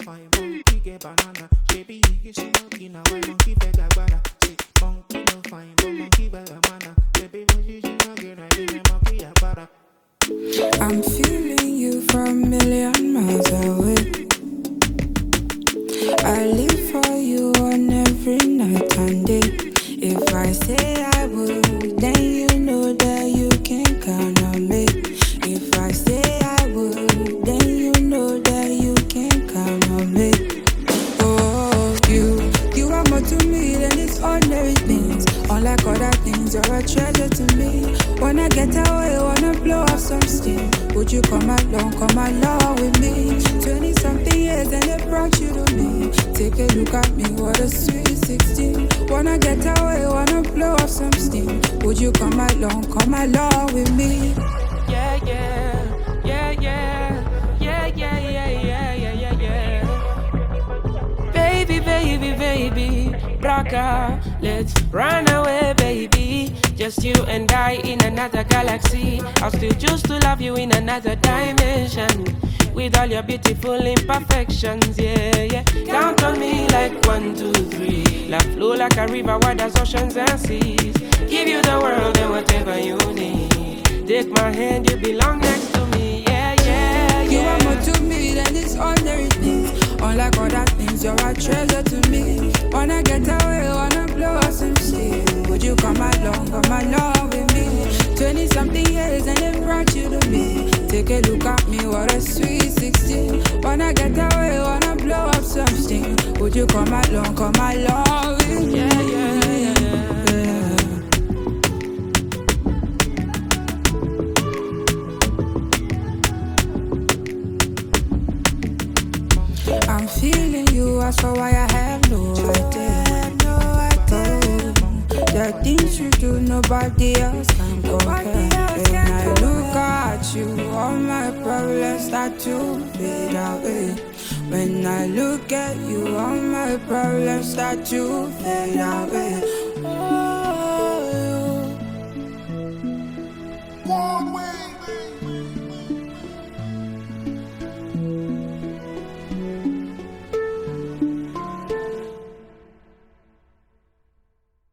fine monkey get banana. Baby, you see monkey now, why monkey beg a brother? See, monkey no fine, but monkey beg a mana. Baby, when you see monkey, I be a monkey a brother. I'm feeling you from a million miles away. I live for you on every night and day. If I say I would, then you know that you can count on me. If I say I would, then you know that you can count on me. Oh, you are more to me than these ordinary things. Unlike other things, you're a treasure to me. Wanna get away, wanna blow off some steam. Would you come along with me? 20-something years and they brought you to me. Take a look at me, what a sweet 16. Wanna get away, wanna blow off some steam. Would you come along with me? Yeah, yeah, yeah, yeah, yeah, yeah, yeah, yeah, yeah, yeah. Baby, baby, baby, Braca, let's run away, baby. Just you and I in another galaxy. I'll still choose to love you in another dimension. With all your beautiful imperfections, yeah, yeah. Count on me like 1, 2, 3. Love flow like a river, wide as oceans and seas. Give you the world and whatever you need. Take my hand, you belong next to me, yeah, yeah, yeah. You are more to me than these ordinary things. Unlike other things, you're a treasure to me. Wanna get away, wanna blow up some shit. Would you come along with me? 20-something years and they brought you to me. Take a look at me, what a sweet 16. Wanna get away, wanna blow up some steam. Would you come along with me? Yeah, yeah, yeah. I'm feeling you, as for why I have no idea. The things you do, nobody else can compare. When I look at you, all my problems start to fade away. When I look at you, all my problems start to fade away.